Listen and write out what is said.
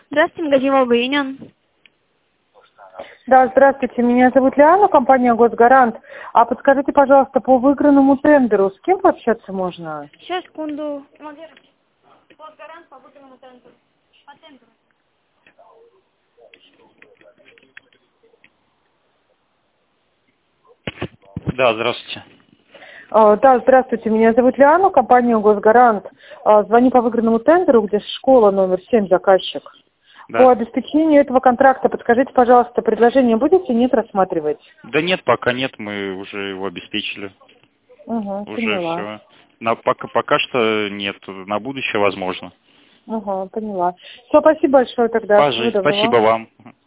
Здравствуйте, магазин Волга-Юнион. Да, здравствуйте, меня зовут Лиана, компания «Госгарант». А подскажите, пожалуйста, по выигранному тендеру, с кем пообщаться можно? Сейчас, секунду. Госгарант по выигранному тендеру. По тендеру. Да, здравствуйте. Да, здравствуйте, меня зовут Лиана, компания «Госгарант». Звоню по выигранному тендеру, где школа номер 7, заказчик. Да. По обеспечению этого контракта, подскажите, пожалуйста, предложение будете, нет, рассматривать? Да нет, пока нет, мы уже его обеспечили. Угу, Уже поняла. все. Пока что нет, на будущее возможно. Угу, поняла. Все, спасибо большое тогда. Всего доброго. Спасибо вам.